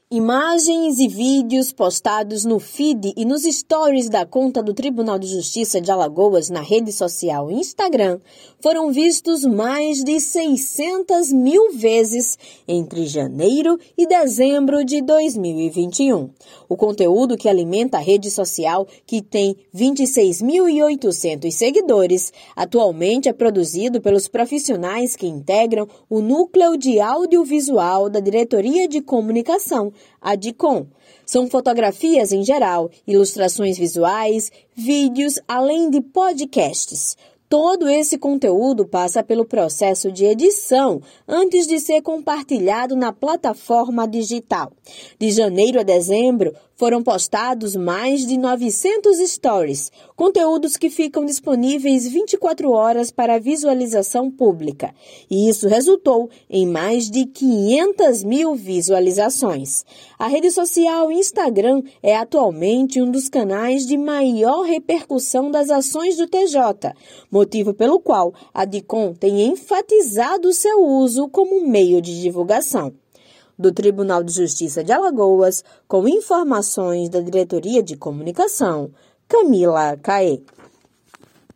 Imagens e vídeos postados no feed e nos stories da conta do Tribunal de Justiça de Alagoas na rede social Instagram foram vistos mais de 600 mil vezes entre janeiro e dezembro de 2021. O conteúdo que alimenta a rede social, que tem 26.800 seguidores, atualmente é produzido pelos profissionais que integram o Núcleo de Audiovisual da Diretoria de Comunicação, a DICOM. São fotografias em geral, ilustrações visuais, vídeos, além de podcasts. Todo esse conteúdo passa pelo processo de edição antes de ser compartilhado na plataforma digital. De janeiro a dezembro, foram postados mais de 900 stories, conteúdos que ficam disponíveis 24 horas para visualização pública. E isso resultou em mais de 500 mil visualizações. A rede social Instagram é atualmente um dos canais de maior repercussão das ações do TJ, motivo pelo qual a DICOM tem enfatizado seu uso como meio de divulgação. Do Tribunal de Justiça de Alagoas, com informações da Diretoria de Comunicação, Camila Caê.